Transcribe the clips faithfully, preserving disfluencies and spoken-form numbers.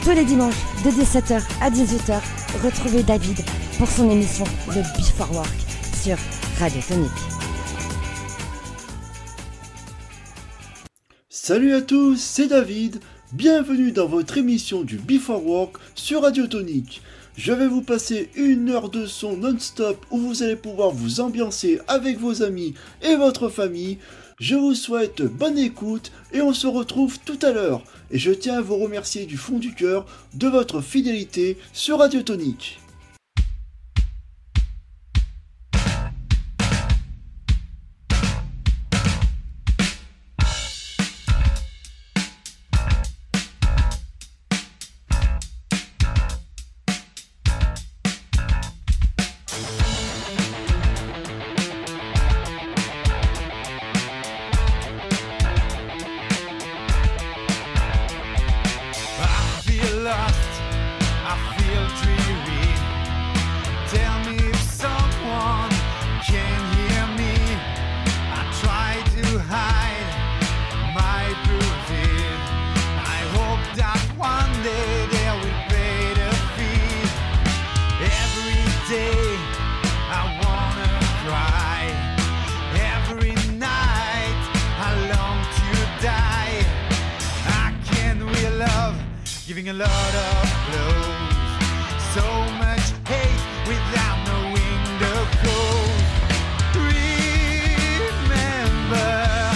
Tous les dimanches, de dix-sept heures à dix-huit heures, retrouvez David pour son émission The Before Work sur Radio Tonique. Salut à tous, c'est David. Bienvenue dans votre émission du Before Work sur Radio Tonique. Je vais vous passer une heure de son non-stop où vous allez pouvoir vous ambiancer avec vos amis et votre famille. Je vous souhaite bonne écoute et on se retrouve tout à l'heure. Et je tiens à vous remercier du fond du cœur de votre fidélité sur Radio Tonique. Giving a lot of blows, so much hate without knowing the code. Remember,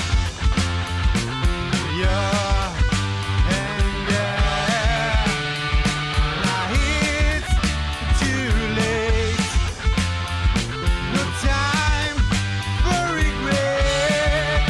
yeah, and yeah. Now it's too late. No time for regret.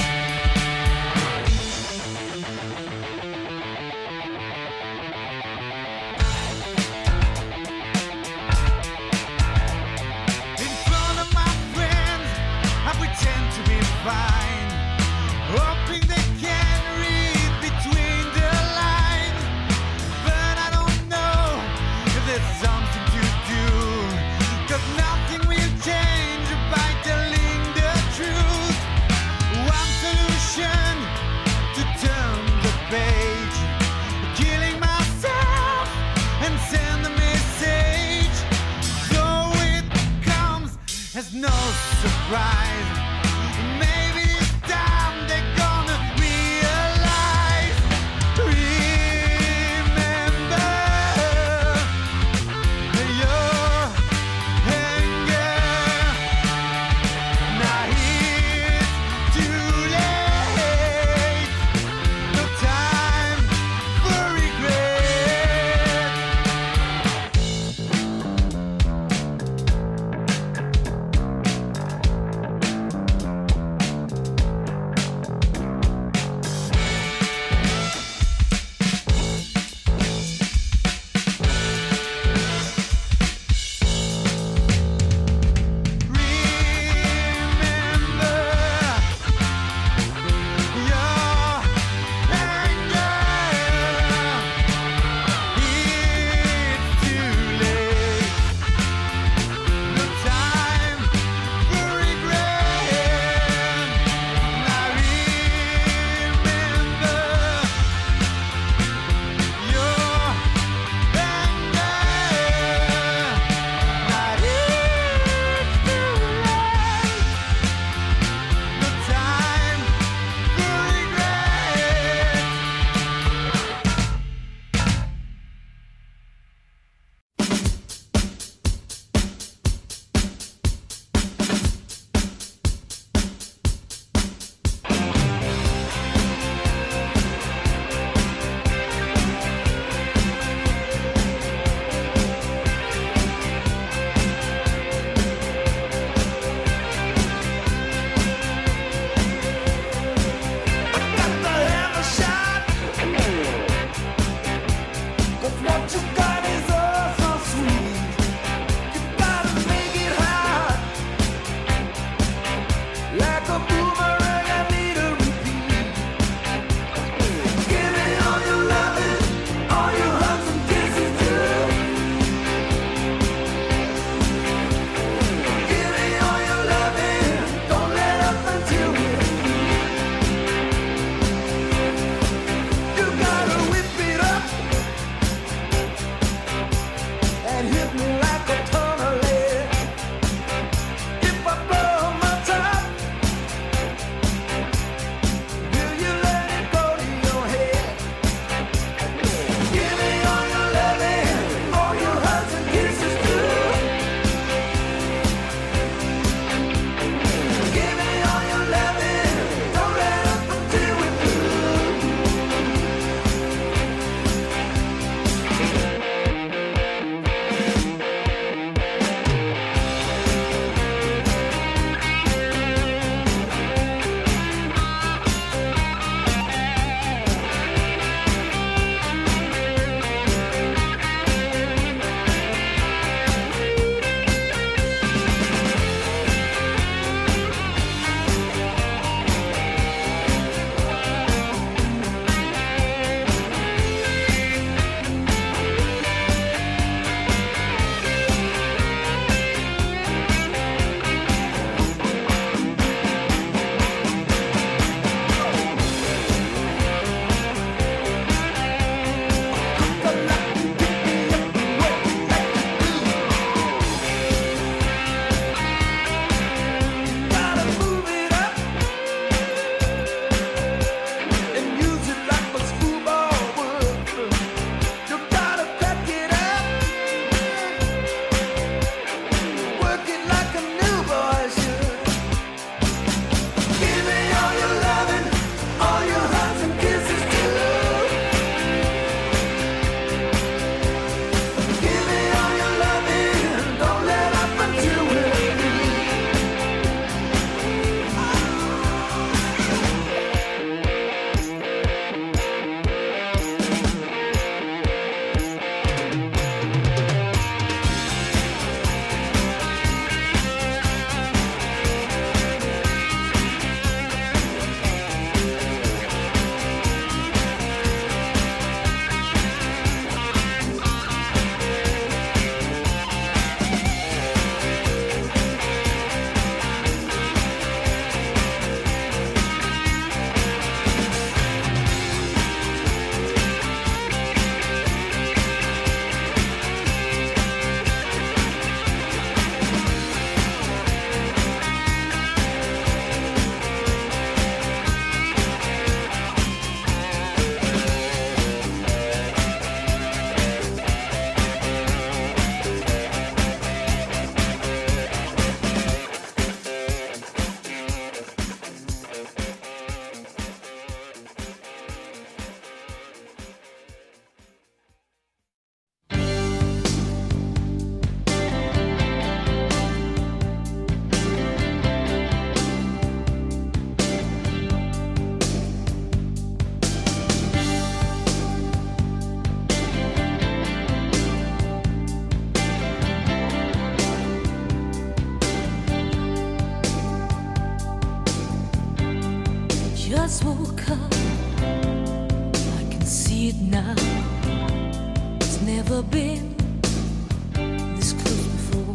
never been this close before.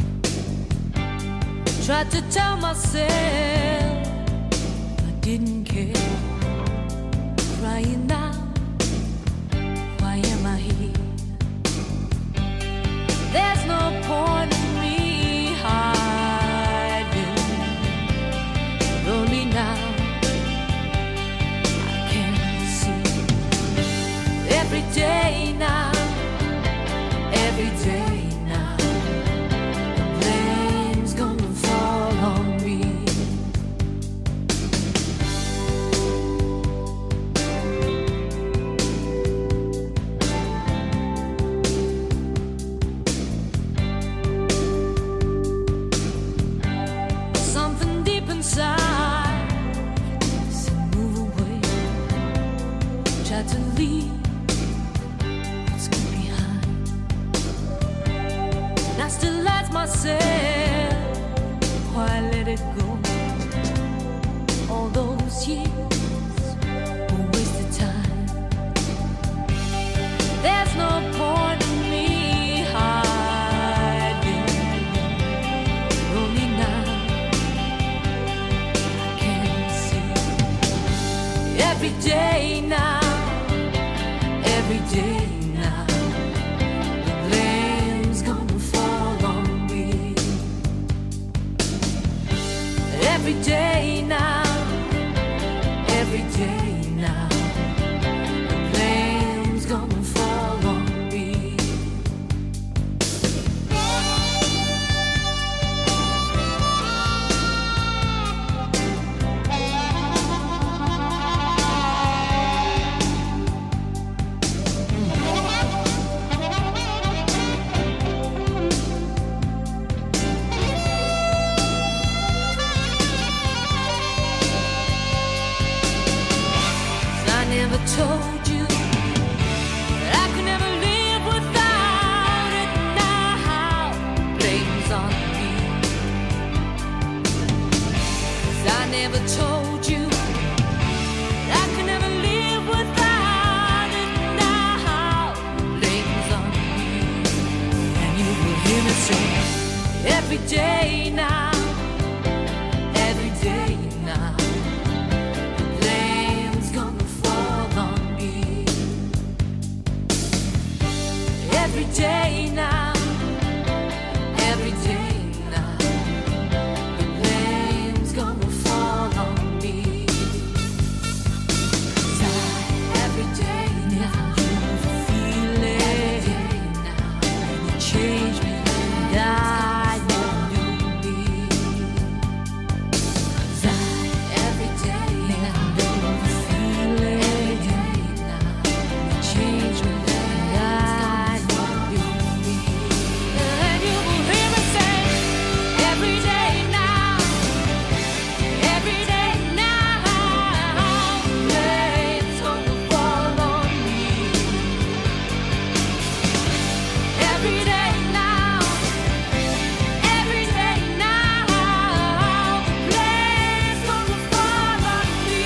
Tried to tell myself I didn't care. Crying out, why am I here? There's no point in me hiding. Only now I can see. Every day now, every day now, the blame's gonna fall on me. Something deep inside said move away. Tried to leave what's good behind. And I still ask myself why I let it go. All those years were wasted time. There's no point in me hiding. Only now I can see. Every day now, every day now, the blame's gonna fall on me. Every day now, every day now, the blame's gonna fall on me. I never told you that I could never live without it. Now blame's on me. 'Cause I never told you that I could never live without it. Now blame's on me. And you will hear me say every day now, every day now, the blame's gonna fall on me. Every day now, every day now, the blame's gonna fall on me. 'Cause I, every day now, you feel it. Every day now, you change me and I know you be. 'Cause I, every day now, you feel it. Every day now, you change me and I know you be. And you will hear me say every day now, every day now, blame's gonna fall on me. Every day now, every day now, blame's gonna fall on me.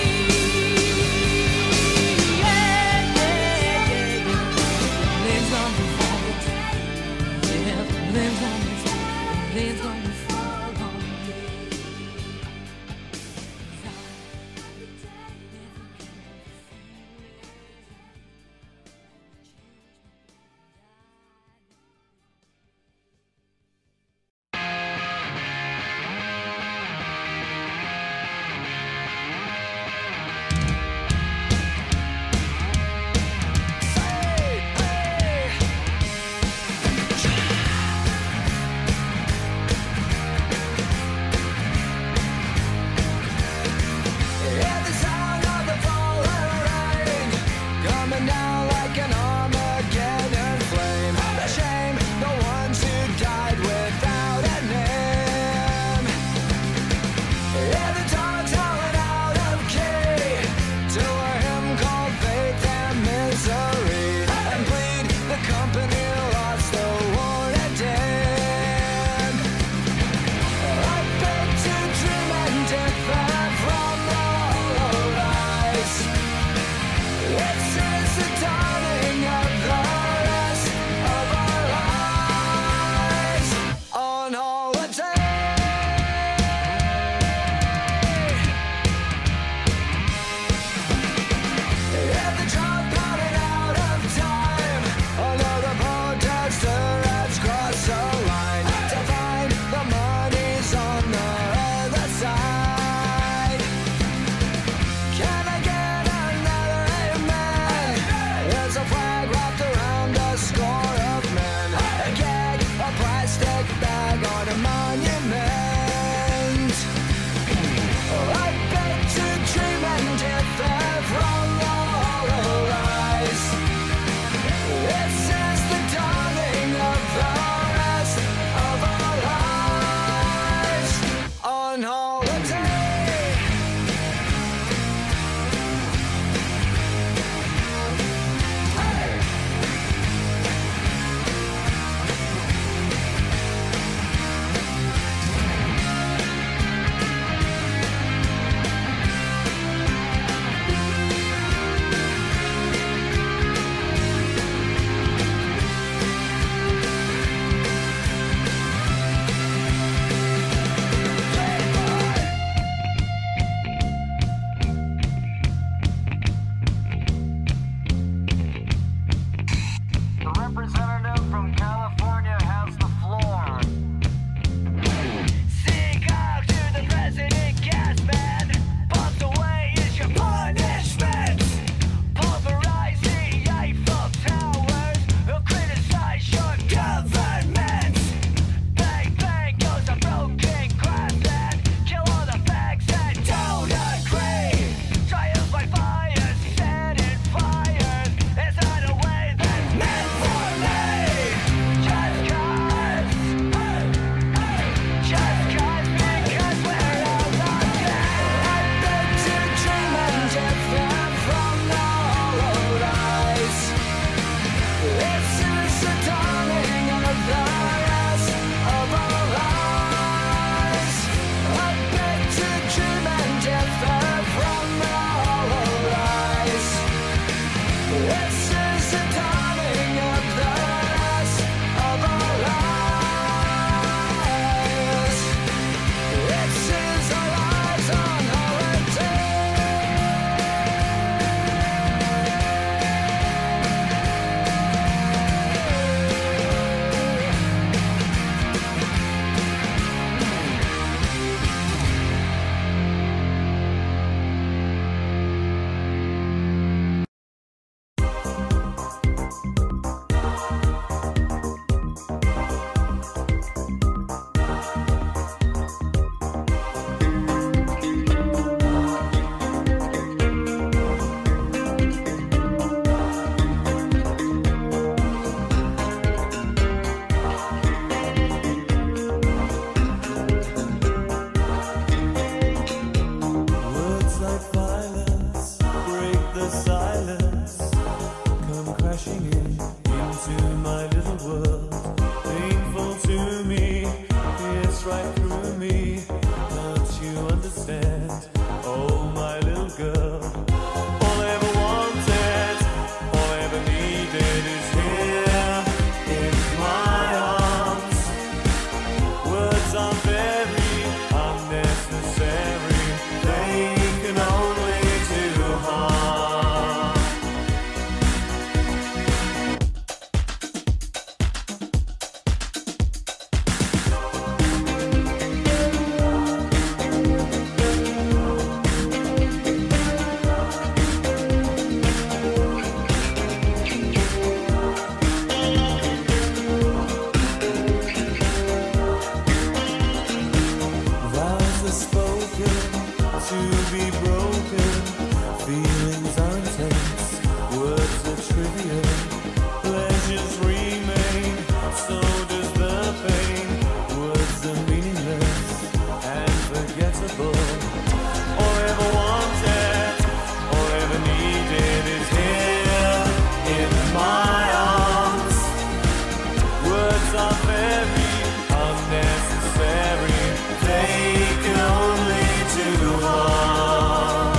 Yeah, yeah, yeah. Blame's gonna fall. Yeah, blame's gonna fall. Blame's gonna fall on me. The representative from California has the floor. Seek out to the president, gas man. Pumped away is your punishment. Pulverize the Eiffel Towers. They'll criticize your government. Bang, bang goes a broken glass and kill all the facts that don't agree. Trials by fire, set in fire. Is that a way that's meant for me? Just cause, hey, hey, just cause, because we're all on dead. I beg to dream and different from the hollow lies. This is the dawning of the rest of our lives. I beg to dream and differ from the hollow lies. This is the dawning of the rest of our lives. This is our lives on holiday. Words like violence break the silence, come crashing in into my little world. Painful to me, it's right through me. Don't you understand? Oh, my little girl. All I ever wanted, all I ever needed is here in my arms. Words are very unnecessary. They can only do harm. Vows are spoken to be broken. Feelings are intense, words are trivial. Pleasures remain, so does the pain. Words are meaningless and forgettable. All I ever wanted, all I ever needed is here in my arms. Words are very unnecessary. They can only do harm.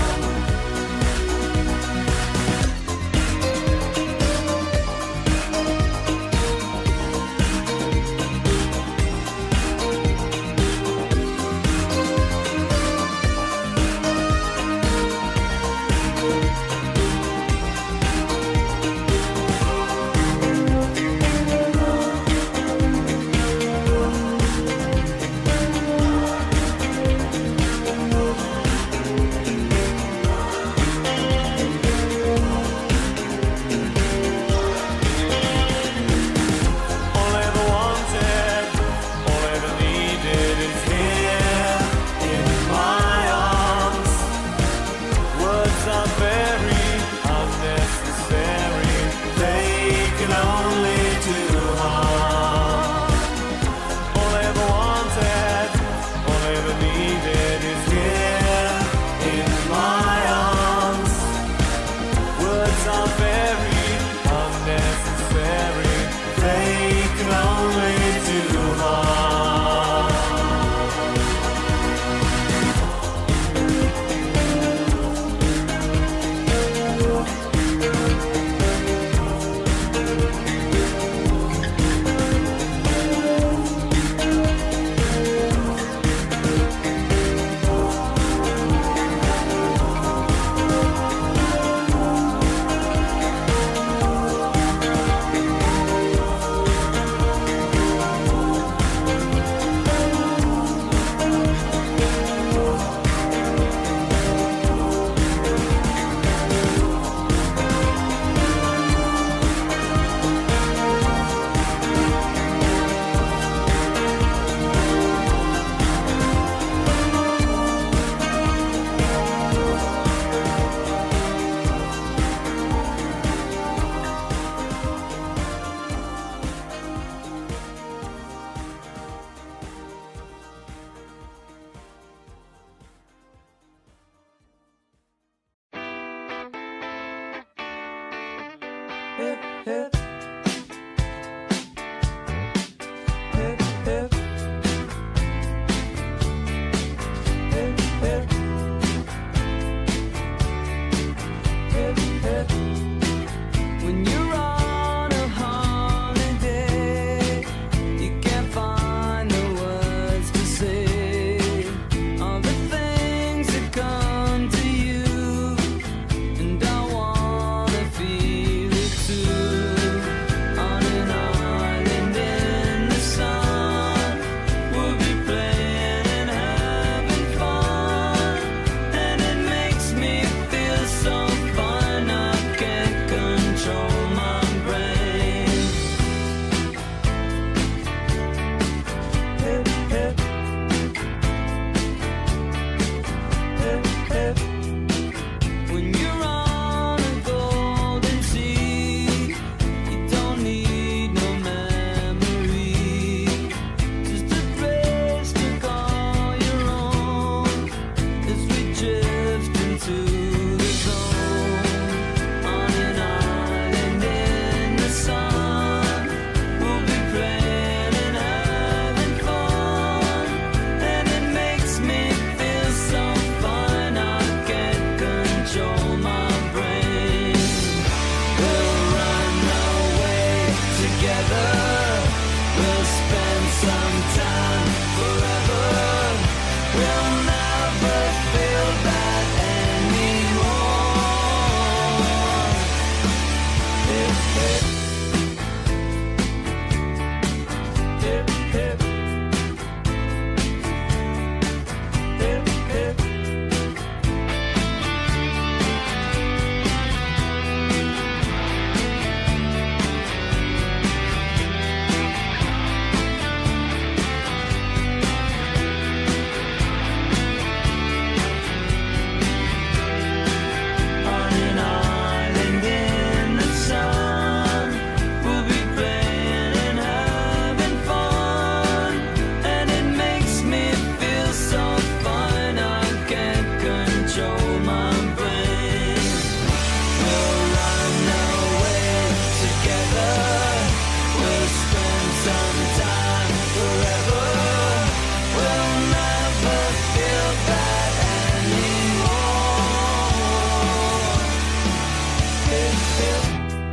All I ever wanted, all I ever needed is here in my arms. Words are very unnecessary. They can only do harm. All I ever wanted, all I ever needed is here in my arms. Words are very unnecessary. They can only do harm. together. We'll spend some time forever. We'll never feel that anymore. Hip, hip. Hip, hip. Hip, hip. On an island in the sun, we'll be playing and having fun, and it makes me feel so fine I can't control my brain. We'll run away together. We'll spend some time forever. We'll never feel that anymore. Hip, hip.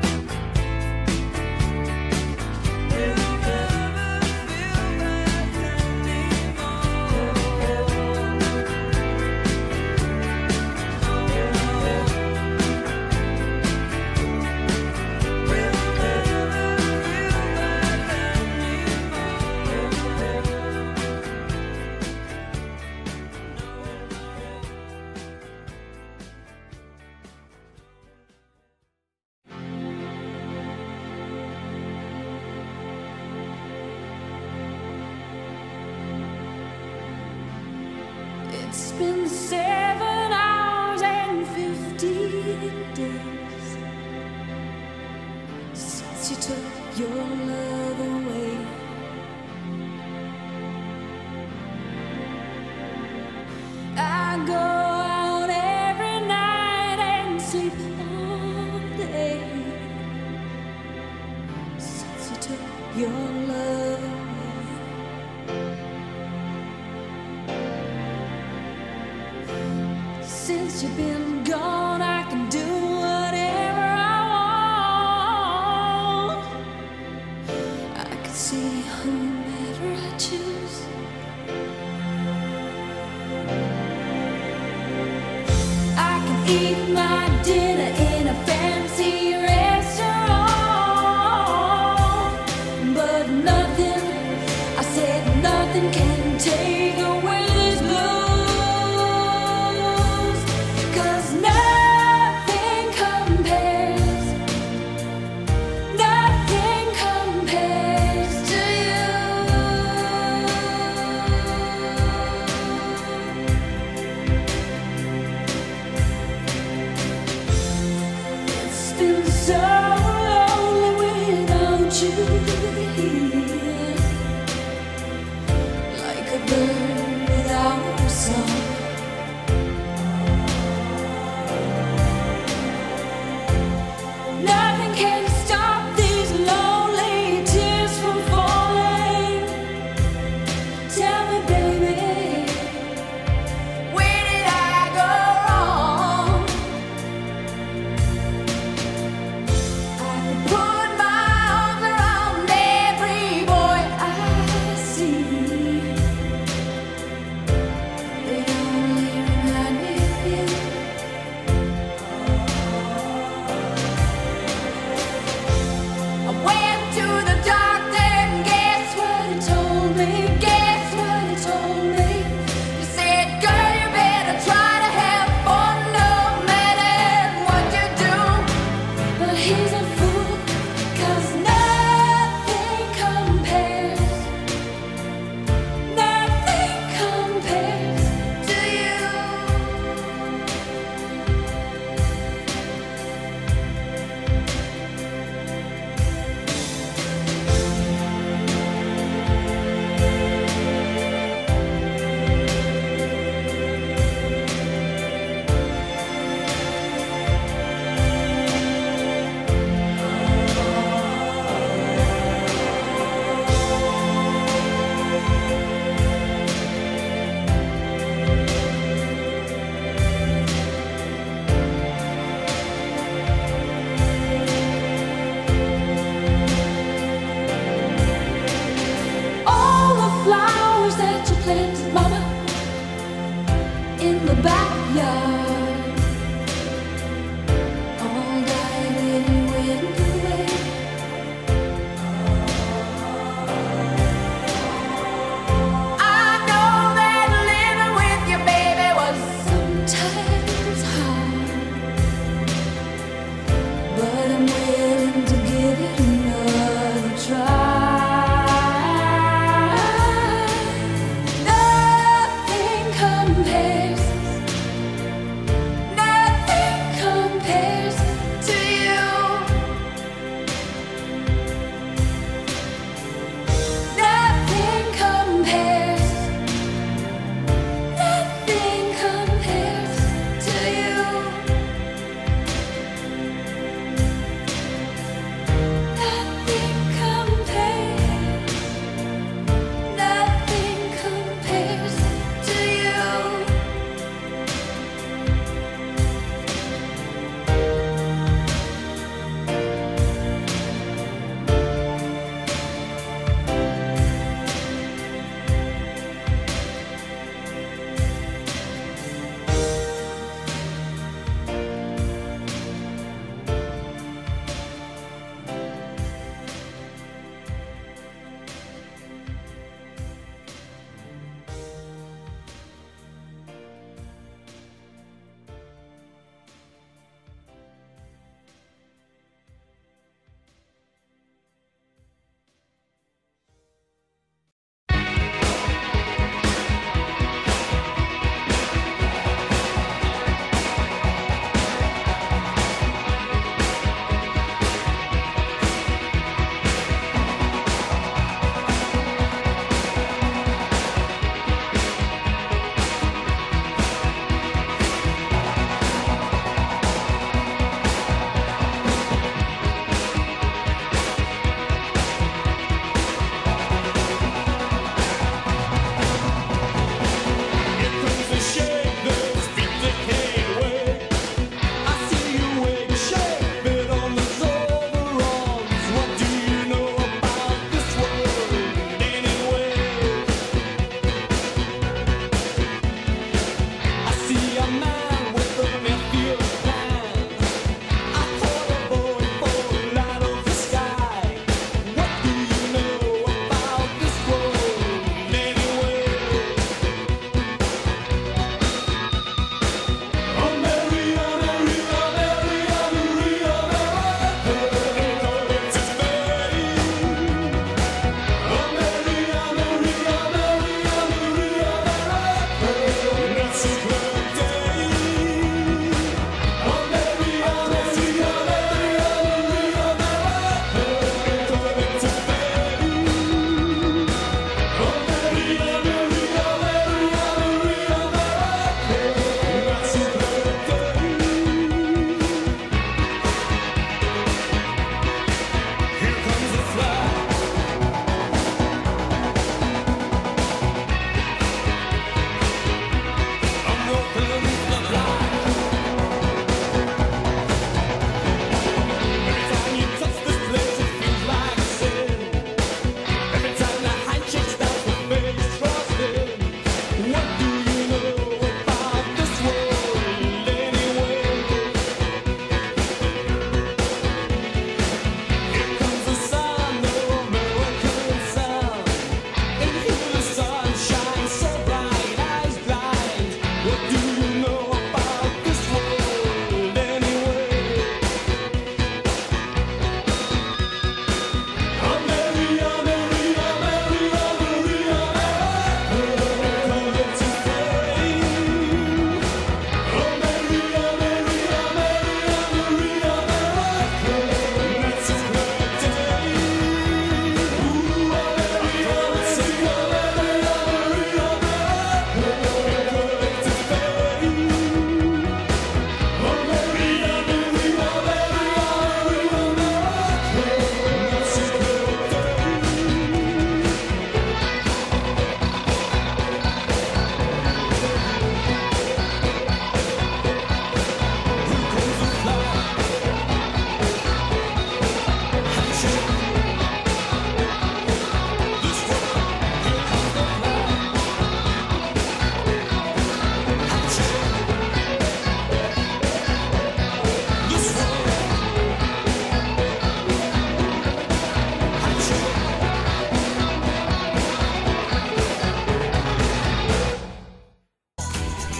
We'll never feel that It's been seven hours and fifteen days since you took your love away. I go out every night and sleep all day since you took your love away. Since you've been gone, I can do whatever I want. I can see whomever I choose. I can eat my dinner in a fancy restaurant, but nothing, I said nothing can take away this blues. 'Cause nothing compares, nothing compares to you. It's been so lonely without you here, like a bird without a song. Nothing can stop these lonely tears from falling. Tell me, baby, where did I go wrong? I could put my arms around every boy I see. They only remind me of you. I went to the doctor and guess what he told me? Guess what he told me? He said, girl, you better try to have fun no matter what you do. But he's a fool, 'cause nothing compares, nothing compares to you. yard. All died when you went away. I know that living with your baby was sometimes hard, but I'm willing to give it another try. Nothing compares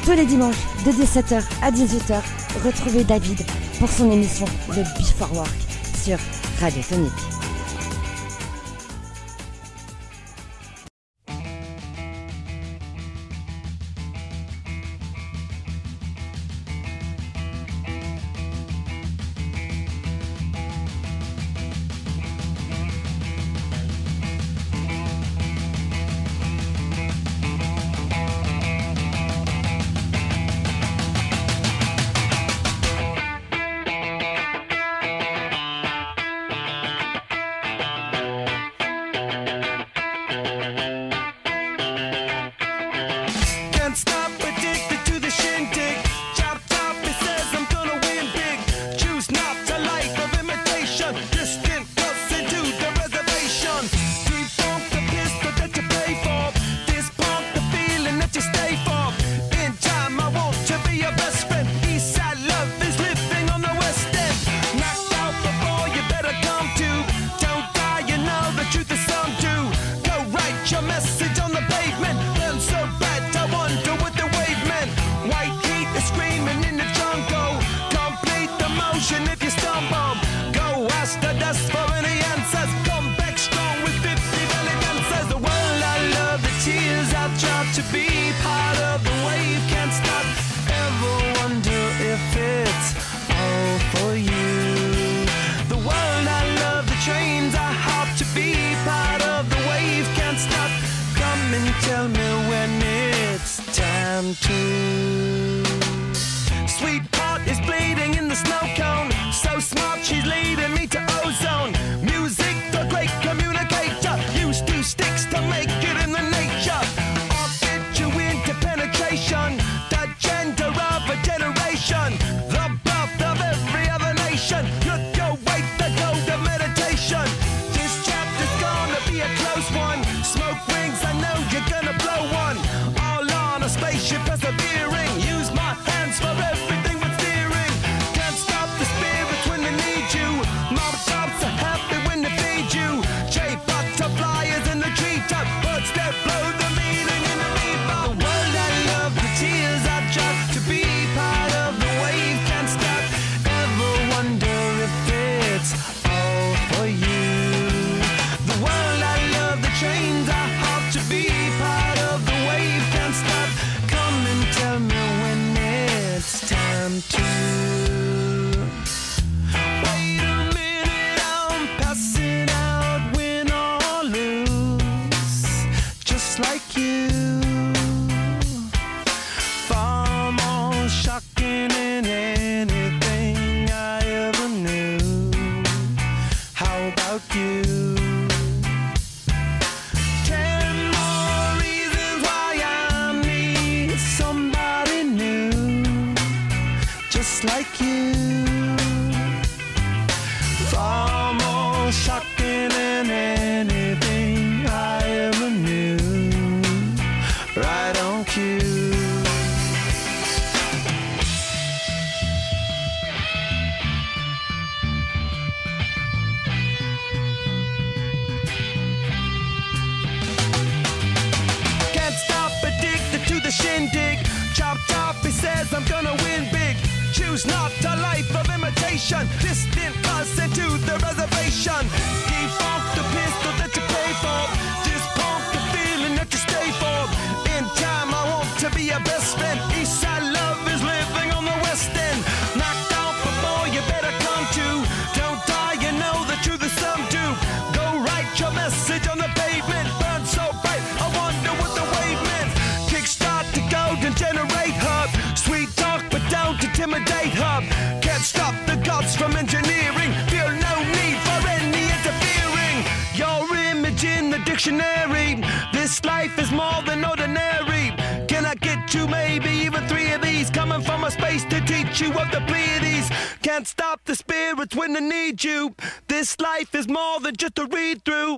Tous les dimanches, de dix-sept heures à dix-huit heures, retrouvez David pour son émission The Before Work sur Radio Tonique. This life is more than ordinary. Can I get two, maybe even three of these? Coming from a space to teach you of the Pleiades. Can't stop the spirits when they need you. This life is more than just a read through.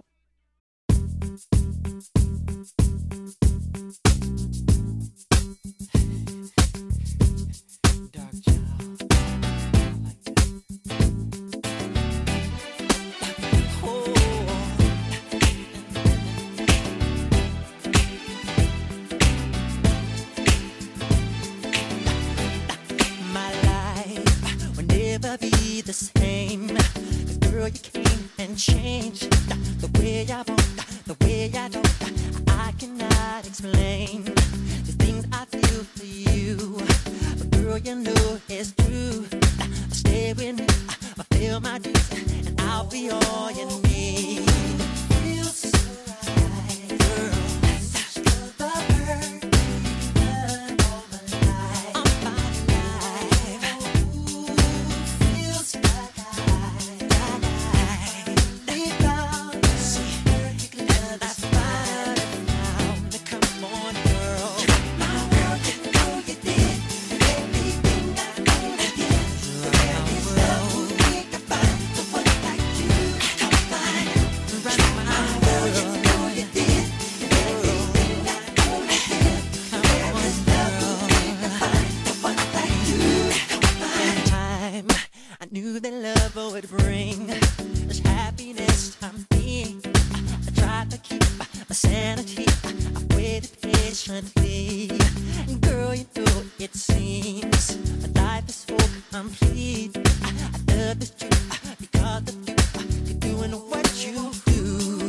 change the way I want, the way I don't. I cannot explain the things I feel for you. But girl, you know it's true. Stay with me, fulfill my dreams, and I'll be all you need. Feels so right, girl. Such the perfect love of my life. Of my life. Ooh, feels like I, like I deep down, see, and that's fine now. Come on, girl. My world, you know you did everything I could have did. There is love we can find someone like you. Come find, right, my world, you know you did everything I could have did. There is love we can find someone like you. Come find. Time I knew that love would bring this happiness I'm being. I tried to keep my sanity. I waited patiently. And girl, you know it seems my life is so complete. I, I love this you because of you. You're doing what you do.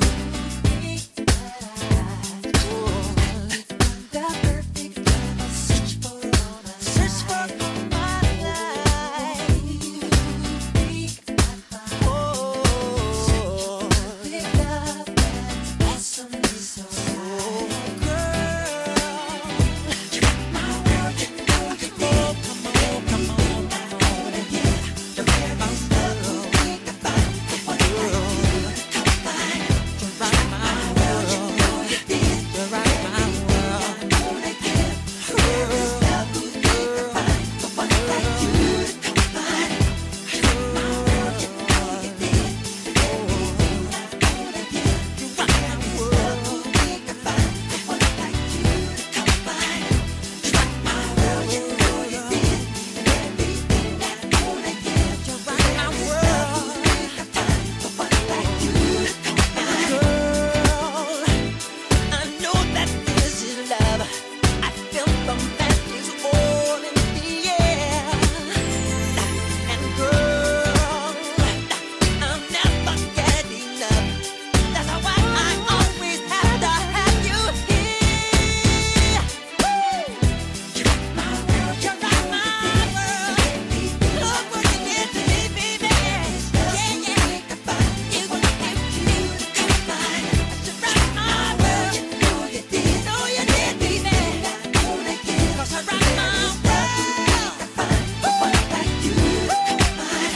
The perfect love I search for all my life. Search for all my life. Oh, big love that's awesome, so right. Girl, my world, you know you did. Come on, come on, come on, yeah. The very love we can find, someone like you to come find. To rock my world, you know you did. To rock my world, I'm gonna give. There is love we can find, someone like you to come find. My world, you know you did. Everything I'm gonna give. To rock my world, we can find someone like you to come find. My world, you know you did. Everything I'm gonna give. To rock my world, we can find someone like you to come find. Girl, I know that this is love. I feel the matches all in the air. And girl, I'm never getting enough. That's why I always have to have you here. You rock my world, you rock my world. Look what you did to me, baby. Yeah, yeah. You, you, you, you find. You rock my world. You know you did. Know you did, baby. Cause I rock my world. Someone like you to come find.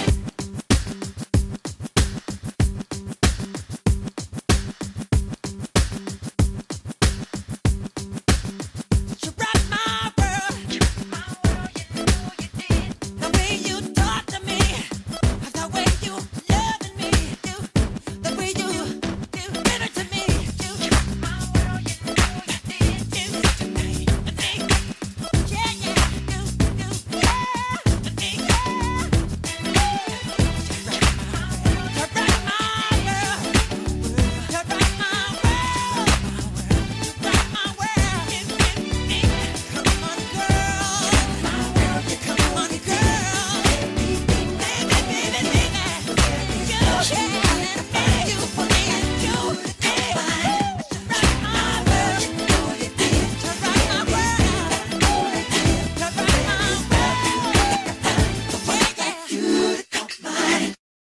You rock my world. You know you did. The way you talk to me, the way you loving me, you, the way you you give it to me, you rock my world. You know you did. You, you, yeah, yeah, you, you, yeah, me, yeah. You rock my world. You rock my world. Rock my world. You, you, me. Come on, girl. My world, you come on, girl. Baby, baby, baby. You challenge me. You and you, yeah. Rock my world. You know you did. To rock my world. To rock my world. Yeah, yeah. You to come find.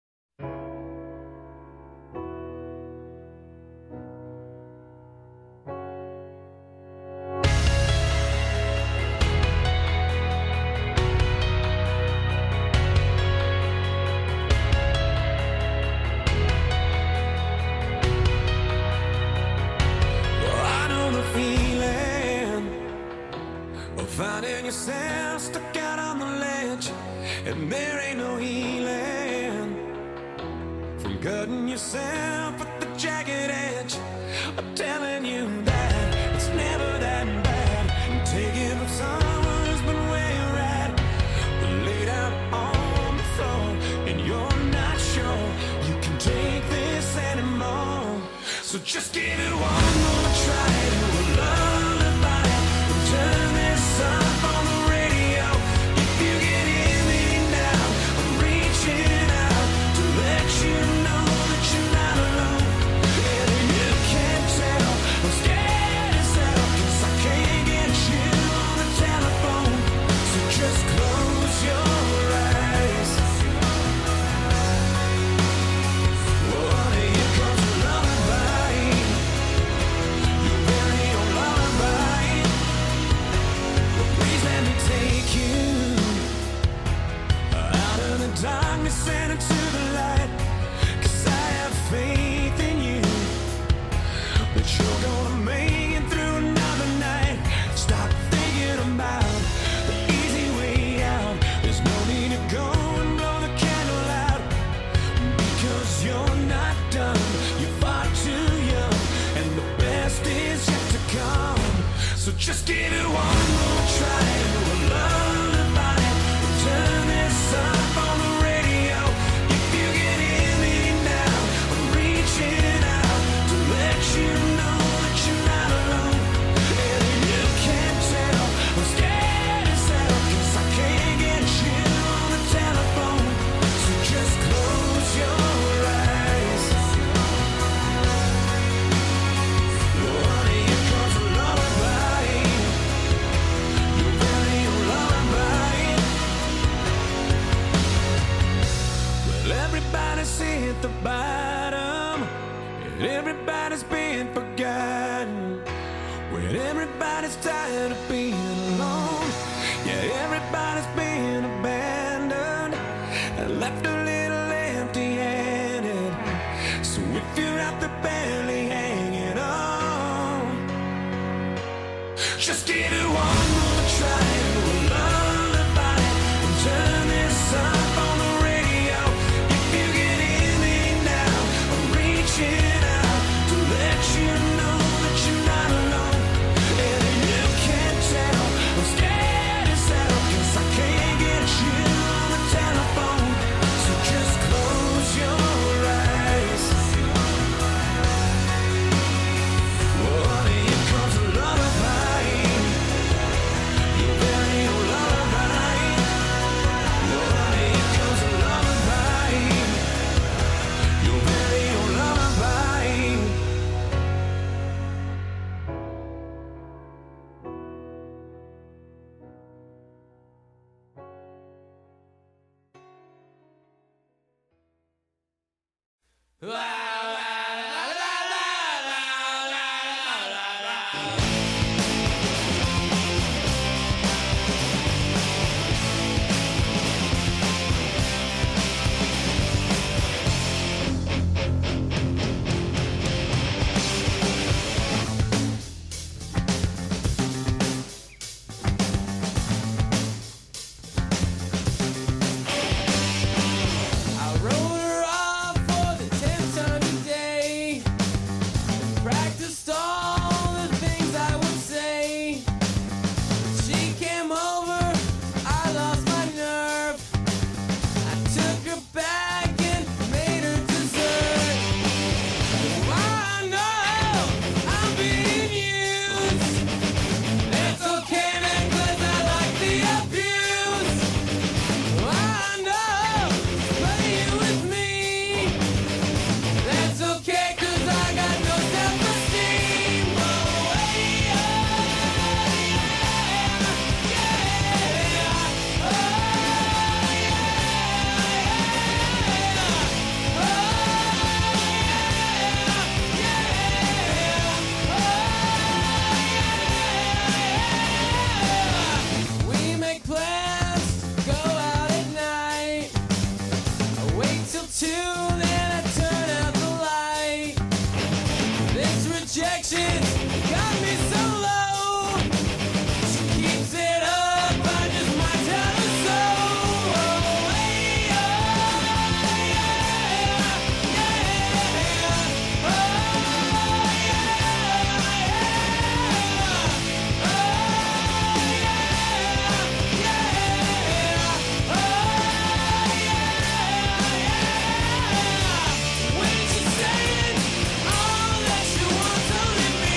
Well, I know the feeling of finding yourself stuck out on the ledge, and there ain't no healing from cutting yourself with the jagged edge. I'm telling you that it's never that bad. And taking from someone who's been where you're at, laid out on the floor, and you're not sure you can take this anymore. So just give it one more try to a lullaby. Turn this up on the radio. If you can hear me now, I'm reaching out to let you know that you're not when everybody's been forgotten, when everybody's tired of being alone. Yeah, everybody's been abandoned and left a little empty-handed. So if you're out there barely hanging on, just give it one more try. We'll lullaby and turn this up on the radio. If you can hear me now, I'm reaching out to let you know that you're not alone. And if you can't tell, I'm scared as hell, 'cause I can't get you on the telephone. So just close your eyes. Oh, here comes a lullaby. Your very own lullaby. Oh, here comes a lullaby. Your very own lullaby. I wrote her off for the tenth time today. Practiced all the things I would say. She came over, I lost my nerve. I took her back and made her dessert. I know I'm being used. It's okay, man, 'cause I like the abuse. I know, playing with me. That's okay, 'cause I got no self-esteem. Oh, yeah, yeah, yeah. Oh, yeah, yeah. We make plans, go out at night. I wait till two, then I turn out the light. This rejection got me so low. She keeps it up, I just might tell her so. Oh, hey, oh, yeah, yeah. Oh, yeah, yeah. Oh, yeah, yeah. Oh, yeah, yeah. When she's saying all that she wants to leave me.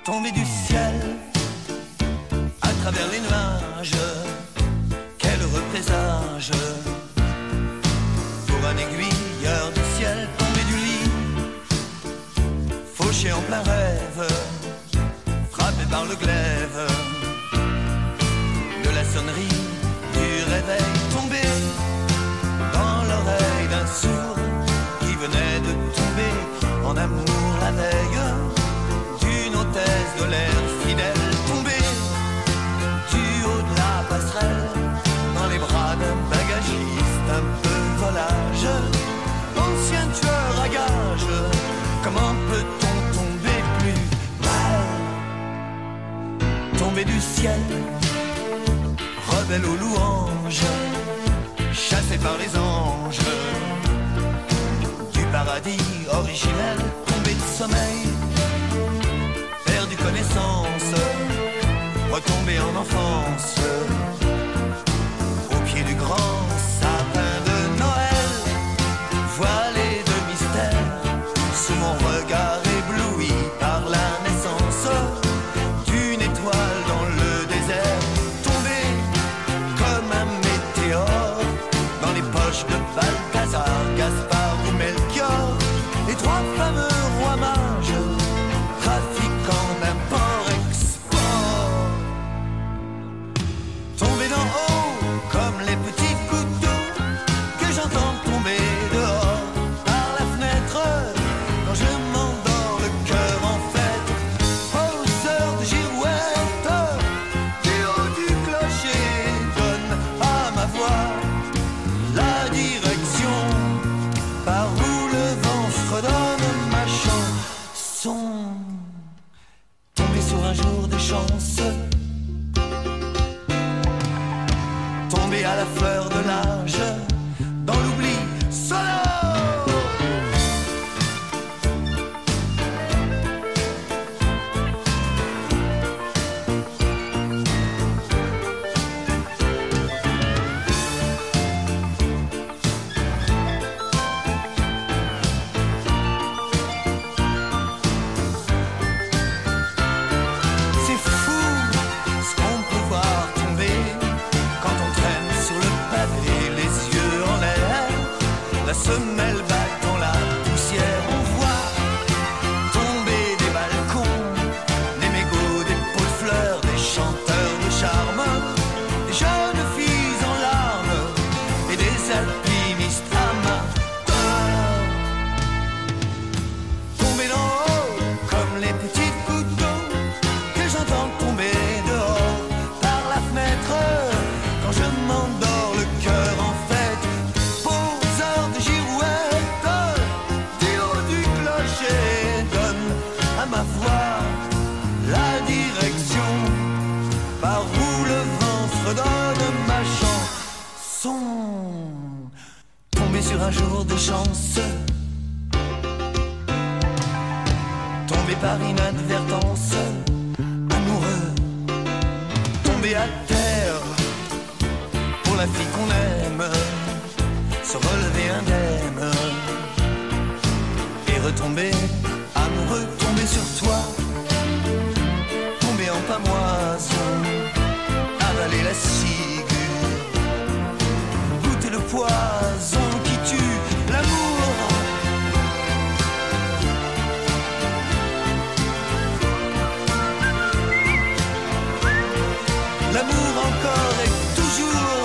Tombé du ciel, à travers les nuages, quel heureux présage pour un aiguilleur du ciel tombé du lit, fauché en plein rêve, frappé par le glaive de la sonnerie du réveil, tombé dans l'oreille d'un sourd qui venait de tomber en amour la veille d'une hôtesse de l'air fidèle, tombée du haut de la passerelle dans les bras d'un bagagiste un peu volage, ancien tueur à gages. Comment peut-on tomber plus mal? Tomber du ciel, rebelle aux louanges, chassé par les anges du paradis originel, tombé de sommeil, perdu connaissance, retombé en enfance, au pied du grand sapin de Noël, voilé de mystère, sous mon regard ébloui par la naissance d'une étoile dans le désert, tombé comme un météore dans les poches de Balthazar, Gaspard ou Melchior, les trois fameux rois mages, trafiquant d'import-export. Tombé d'en haut comme les petits couteaux que j'entends tomber dehors par la fenêtre quand je m'endors le cœur en fête, aux heures de girouette, du haut du clocher donne à ma voix la direction par où le vent fredonne ma chanson. Tombé sur un jour de chance, tombé à la fleur de l'âge, dans l'oubli sonore. C'est fou ce qu'on peut voir tomber quand on traîne sur le pavé, les yeux en l'air, la semelle battant la poussière. On voit tomber des balcons, des mégots, des pots de fleurs, des chanteurs de charme, des jeunes filles en larmes et des alpinistes amateurs. Tomber d'en haut comme les petits couteaux que j'entends tomber dehors par la fenêtre quand je m'endors le cœur en fête, poseur de girouette, du haut du clocher donne à ma voix la direction par où le vent fredonne ma chanson. Tombé sur un jour de chance, tombé par inadvertance, amoureux, tombé à terre pour la fille qu'on aime, se relever indemne et retomber amoureux, tomber sur toi, tomber en pamoison, avaler la ciguë, goûter le poison qui tue l'amour. L'amour encore et toujours.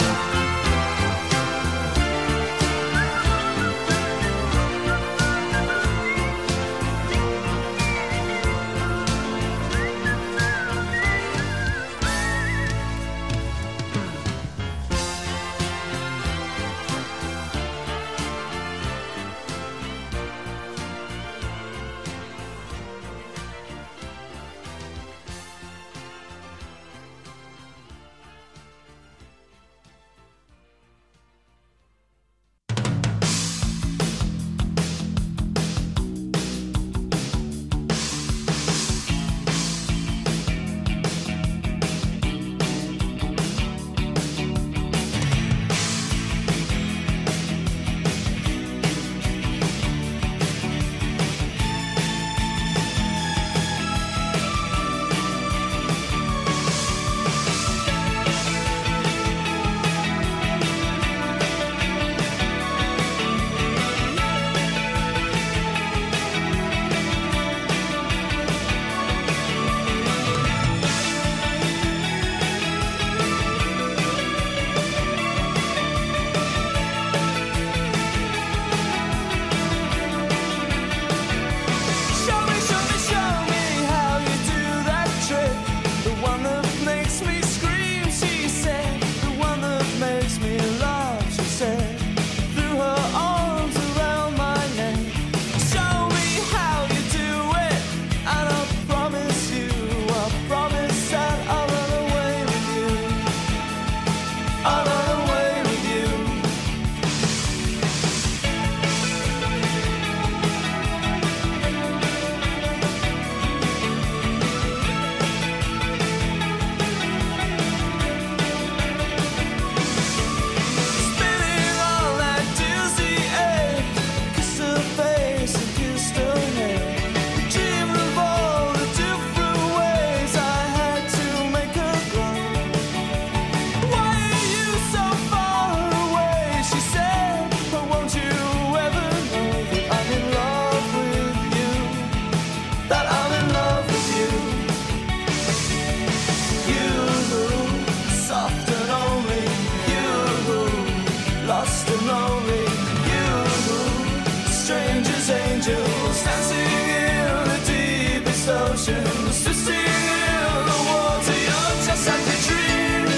angels dancing in the deepest oceans, twisting in the water. You're just like a dream,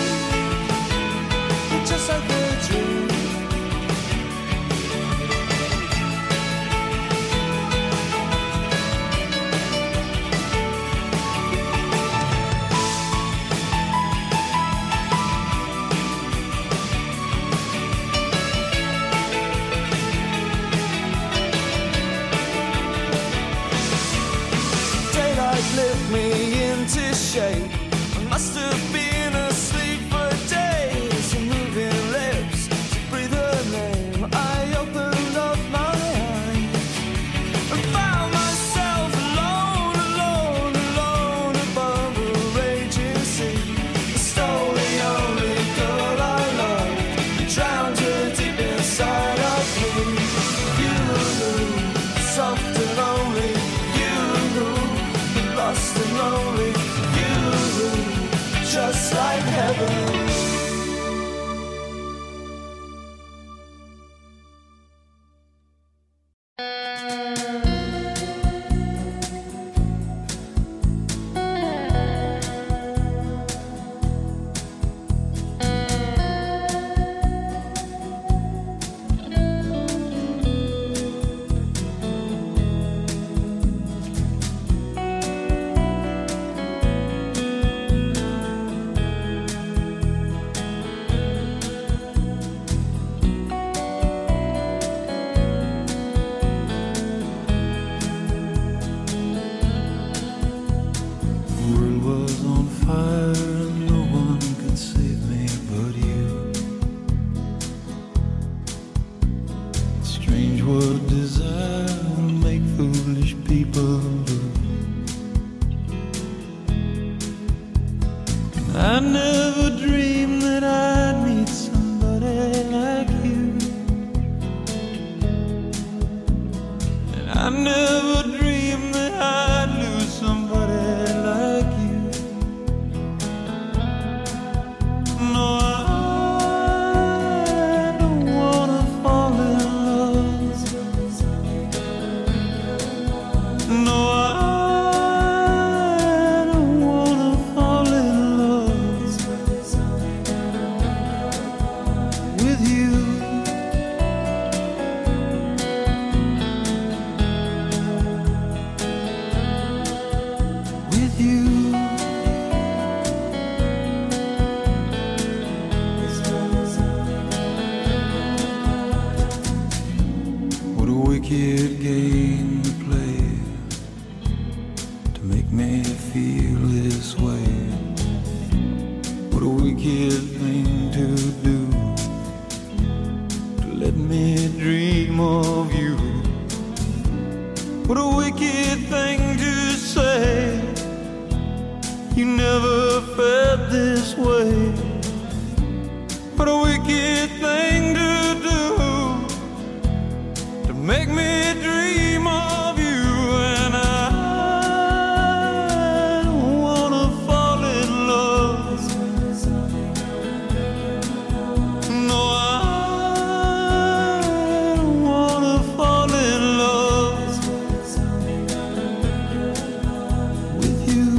just like a dream. Lift me into shape. I must have been asleep for days. Moving lips to breathe her name. I opened up my eyes and found myself alone, alone, alone above a raging sea. I stole the only girl I loved, drowned her deep inside of me. You, soft and lonely. Lost and lonely, you, just like heaven. I never dreamed that I'd meet somebody like you, and I never dreamed that I'd lose somebody like you. No, I don't wanna fall in love. No, I wicked game to play to make me feel this way. What a wicked thing to do, to let me dream of you. What a wicked thing to say, you never felt this way. What a wicked thing to do, make me dream of you. And I don't wanna fall in love. No, I don't wanna fall in love with you.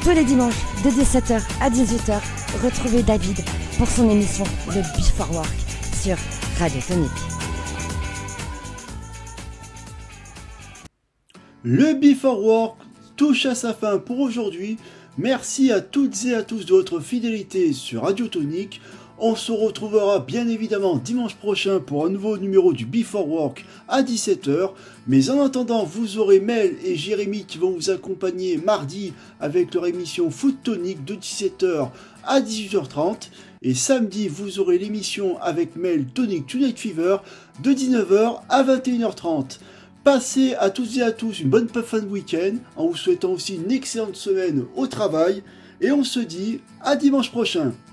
Tous les dimanches de dix-sept heures à dix-huit heures, retrouvez David pour son émission The Before Work sur Radio Tonic. Le Before Work touche à sa fin pour aujourd'hui. Merci à toutes et à tous de votre fidélité sur Radio Tonic. On se retrouvera bien évidemment dimanche prochain pour un nouveau numéro du Before Work à dix-sept heures. Mais en attendant, vous aurez Mel et Jérémy qui vont vous accompagner mardi avec leur émission Foot Tonic de dix-sept heures à dix-huit heures trente. Et samedi, vous aurez l'émission avec Mel Tonic Tonight Fever de dix-neuf heures à vingt et une heures trente. Passez à toutes et à tous une bonne fin de week-end en vous souhaitant aussi une excellente semaine au travail. Et on se dit à dimanche prochain.